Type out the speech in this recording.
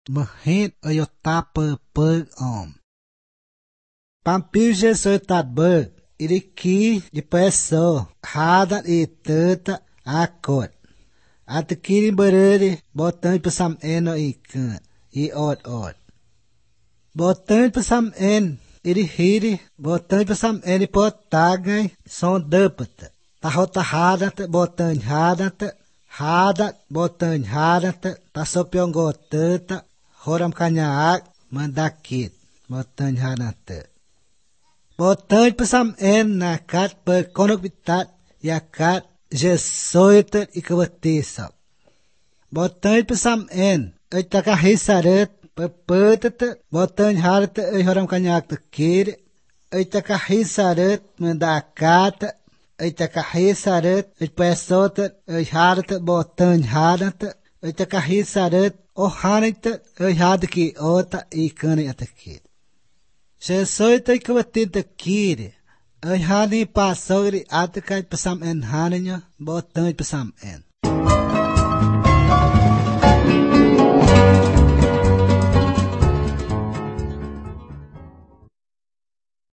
mà hết ở yo ta bơ om. Pampir Jesus tat bơ, iriki di peso, hadat I teta akot. At kiri berede, botan pesam eno ikan, I od. Botan pesam en, iri hiri, botan pesam eni pot tagay, son depet. Tahota hadat botan hadat botan hadat, tasopyong goteta, horam kanyaak, mandakit, botan hadat. Botan pesam en nakat per konok bitat, yakat, jesoitet ikawatisap. Botan pesam en, itakahisaret, pepetet, botan harat, horam kanyaak tekir, itakahisaret, mandakat, itakahisaret, itpesotet, harat, botan harat, itakahisaret, ohanit, hadki ota ikani atakir. Jesus ikawatin tekir, hani pasogri atakai pesam en haninya, botan pesam en.